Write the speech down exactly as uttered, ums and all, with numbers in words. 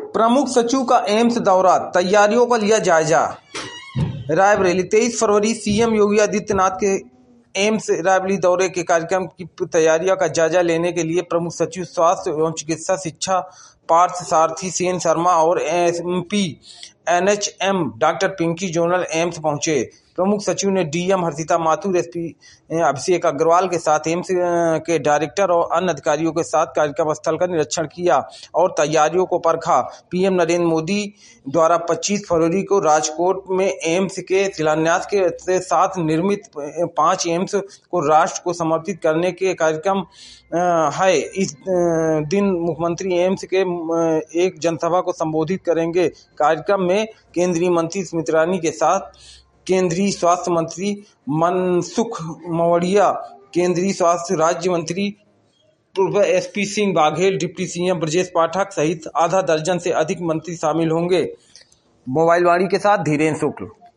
प्रमुख सचिव का एम्स दौरा, तैयारियों का लिया जायजा। रायबरेली, तेईस फरवरी सीएम योगी आदित्यनाथ के एम्स रायबरेली दौरे के कार्यक्रम की तैयारियों का जायजा लेने के लिए प्रमुख सचिव स्वास्थ्य एवं चिकित्सा शिक्षा पार्थ सारथी सेन शर्मा और MP NHM doctor Pinki Jowel AIIMS पहुंचे। प्रमुख सचिव ने डीएम हर्षिता माथुर, एसपी अभिषेक अग्रवाल के साथ एम्स के डायरेक्टर और अन्य अधिकारियों के साथ कार्यक्रम स्थल का निरीक्षण किया और तैयारियों को परखा। पीएम नरेंद्र मोदी द्वारा पच्चीस फरवरी को राजकोट में एम्स के शिलान्यास के साथ निर्मित पांच एम्स को राष्ट्र को समर्पित करने के कार्यक्रम है। इस दिन मुख्यमंत्री एम्स के एक जनसभा को संबोधित करेंगे। कार्यक्रम में केंद्रीय मंत्री स्मृति ईरानी के साथ केंद्रीय स्वास्थ्य मंत्री मनसुख मांडविया, केंद्रीय स्वास्थ्य राज्य मंत्री professor SP Singh Baghel, deputy CM Brajesh Pathak सहित आधा दर्जन से अधिक मंत्री शामिल होंगे। मोबाइल वाणी के साथ धीरेन्द्र शुक्ल।